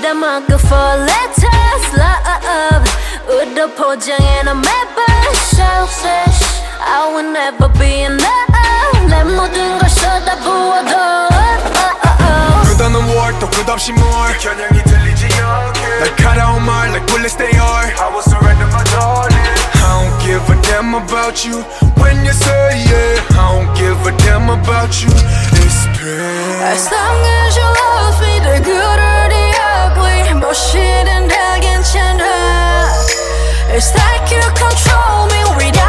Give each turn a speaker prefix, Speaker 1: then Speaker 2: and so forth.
Speaker 1: I'm good for letters, love. With the 포장에 난 매번 selfish. I will never be enough. 내 모든 걸 쏟아부어도
Speaker 2: 끝없는 war 또 끝없이 more
Speaker 3: 겨냥이 들리지 않게
Speaker 2: 날카로운 말 like bullets they are
Speaker 3: I will surrender my darling
Speaker 2: I don't give a damn about you when you say yeah I don't give a damn about you It's pain
Speaker 1: As long as you love me the good or the ugly 무엇이든 다 괜찮아 It's like you control me without